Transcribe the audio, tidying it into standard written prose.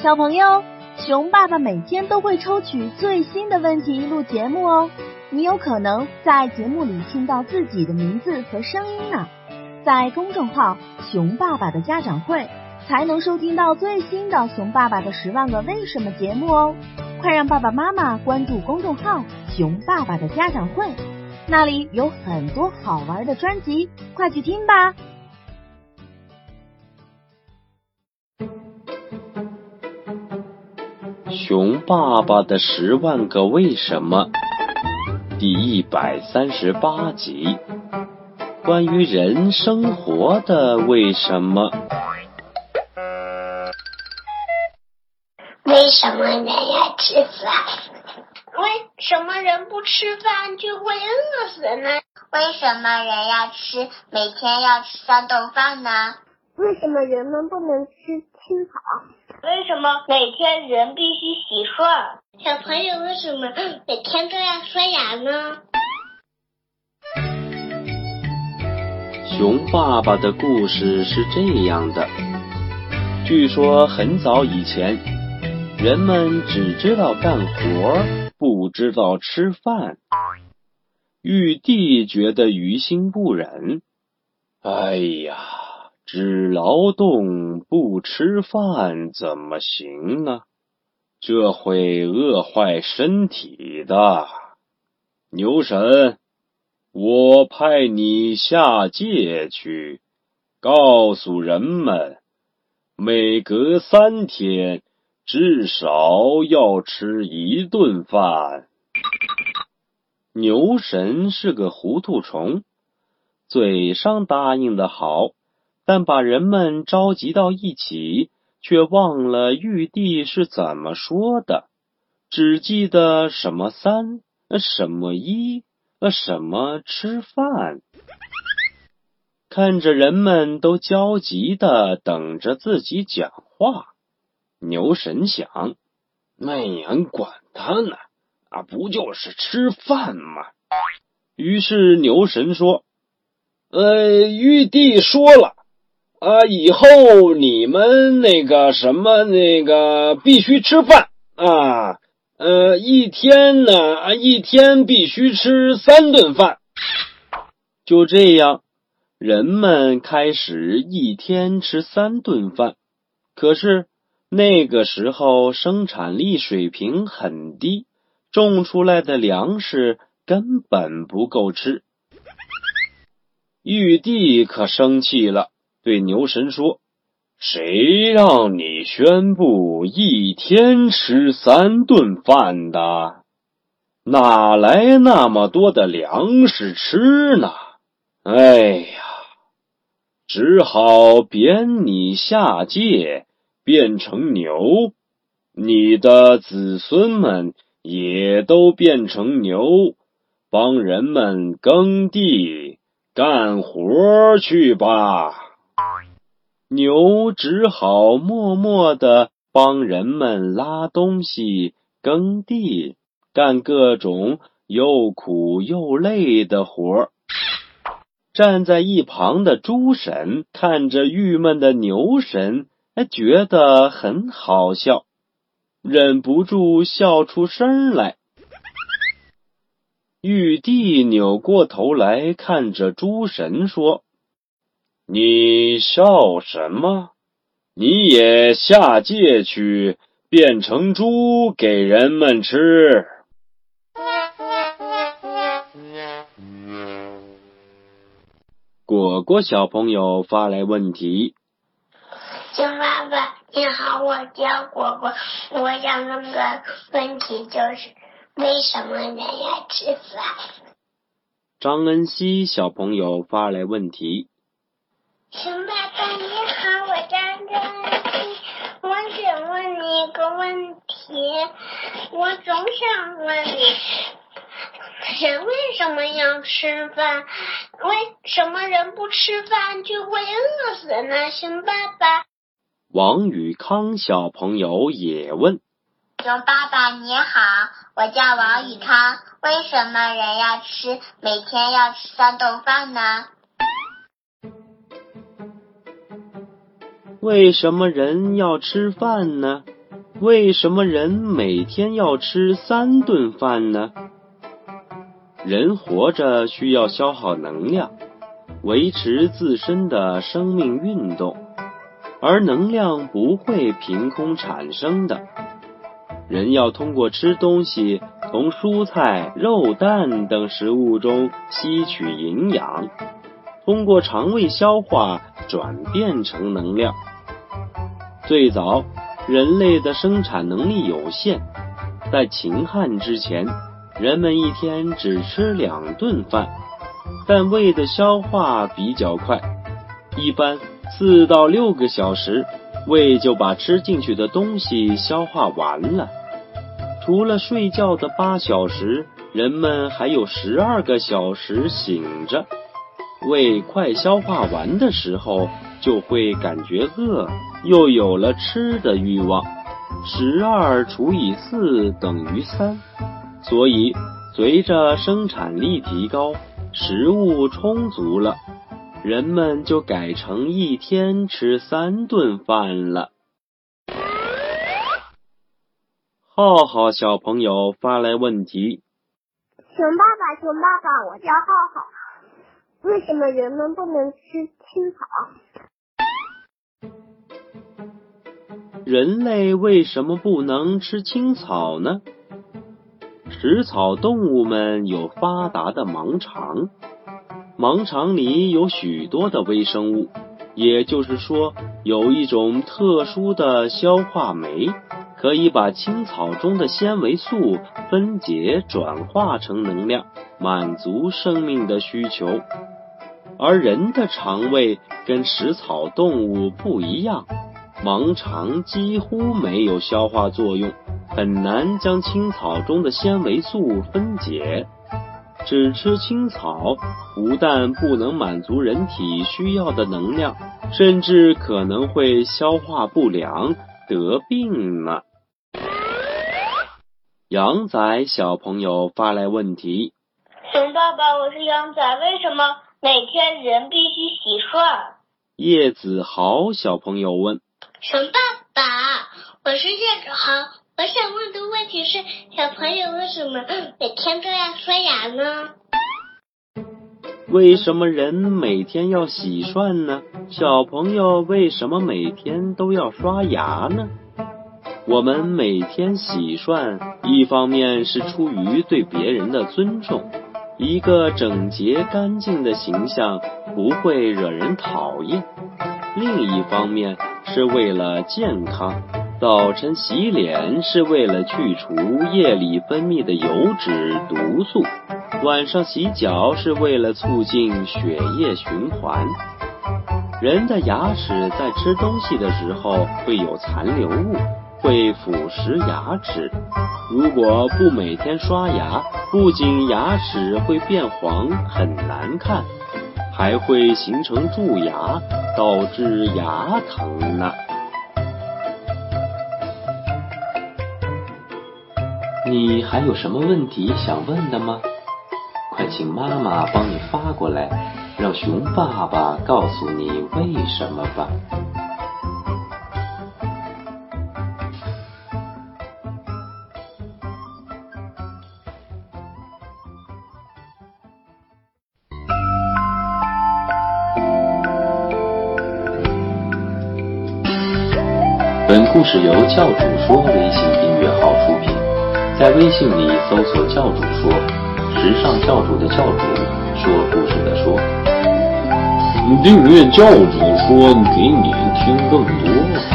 小朋友，熊爸爸每天都会抽取最新的问题录节目哦，你有可能在节目里听到自己的名字和声音呢。在公众号熊爸爸的家长会才能收听到最新的熊爸爸的10万个为什么节目哦。快让爸爸妈妈关注公众号熊爸爸的家长会，那里有很多好玩的专辑，快去听吧。 熊爸爸的10万个为什么第138集，关于人生活的为什么。 为什么人要吃饭？为什么人不吃饭就会饿死呢？为什么人每天要吃3顿饭呢？为什么人们不能吃青草？为什么每天人必须洗涮？小朋友为什么每天都要刷牙呢？ 熊爸爸的故事是这样的，据说很早以前，人们只知道干活，不知道吃饭。玉帝觉得于心不忍，哎呀，只劳动不吃饭怎么行呢？这会饿坏身体的。牛神，我派你下界去，告诉人们，每隔3天至少要吃1顿饭。牛神是个糊涂虫，嘴上答应的好，但把人们召集到一起，却忘了玉帝是怎么说的，只记得什么3，什么1，什么吃饭。看着人们都焦急地等着自己讲话，牛神想，哎呀，管他呢，不就是吃饭吗？于是牛神说，玉帝说了，以后你们必须吃饭啊，一天必须吃3顿饭。就这样，人们开始一天吃3顿饭。可是那个时候生产力水平很低，种出来的粮食根本不够吃。玉帝可生气了，对牛神说，谁让你宣布一天吃3顿饭的？哪来那么多的粮食吃呢？哎呀，只好贬你下界，变成牛，你的子孙们也都变成牛，帮人们耕地干活去吧。牛只好默默地帮人们拉东西、耕地，干各种又苦又累的活。站在一旁的猪神看着郁闷的牛神，觉得很好笑，忍不住笑出声来。玉帝扭过头来看着猪神说，你笑什么？你也下界去，变成猪给人们吃。果果小朋友发来问题， 熊爸爸你好，我叫果果，我想问个问题，就是为什么人要吃饭？ 张恩熙小朋友发来问题， 熊爸爸你好，我叫张恩熙，我想问你一个问题，我总想问你，人为什么要吃饭？为什么人不吃饭就会饿死呢？熊爸爸。 王宇康小朋友也问， 熊爸爸你好，我叫王宇康，为什么人每天要吃3顿饭呢？ 为什么人要吃饭呢？ 为什么人每天要吃3顿饭呢？人活着需要消耗能量，维持自身的生命运动，而能量不会凭空产生的。人要通过吃东西，从蔬菜、肉蛋等食物中吸取营养，通过肠胃消化转变成能量。最早，人类的生产能力有限，在秦汉之前，人们一天只吃2顿饭，但胃的消化比较快，一般4到6个小时，胃就把吃进去的东西消化完了。除了睡觉的8小时，人们还有12个小时醒着。胃快消化完的时候，就会感觉饿，又有了吃的欲望。12除以4等于3，所以随着生产力提高，食物充足了，人们就改成一天吃3顿饭了。浩浩小朋友发来问题： 熊爸爸，我叫浩浩，为什么人们不能吃青草？ 人类为什么不能吃青草呢？食草动物们有发达的盲肠，盲肠里有许多的微生物，也就是说，有一种特殊的消化酶，可以把青草中的纤维素分解转化成能量，满足生命的需求。而人的肠胃跟食草动物不一样，盲肠几乎没有消化作用，很难将青草中的纤维素分解。只吃青草不但不能满足人体需要的能量，甚至可能会消化不良，得病呢。羊仔小朋友发来问题： 熊爸爸，我是羊仔，为什么每天人必须洗涮？ 叶子豪小朋友问： 熊爸爸，我是叶子豪，我想问的问题是，小朋友为什么每天都要刷牙呢？ 为什么人每天要洗涮呢？小朋友为什么每天都要刷牙呢？我们每天洗涮，一方面是出于对别人的尊重，一个整洁干净的形象不会惹人讨厌；另一方面是为了健康，早晨洗脸是为了去除夜里分泌的油脂毒素，晚上洗脚是为了促进血液循环。人的牙齿在吃东西的时候会有残留物，会腐蚀牙齿。如果不每天刷牙，不仅牙齿会变黄很难看，还会形成蛀牙，导致牙疼呢。你还有什么问题想问的吗？快请妈妈帮你发过来，让熊爸爸告诉你为什么吧。本故事由教主说微信订阅号出品，在微信里搜索教主说，时尚教主的教主，说故事的说。订阅教主说，给你听更多。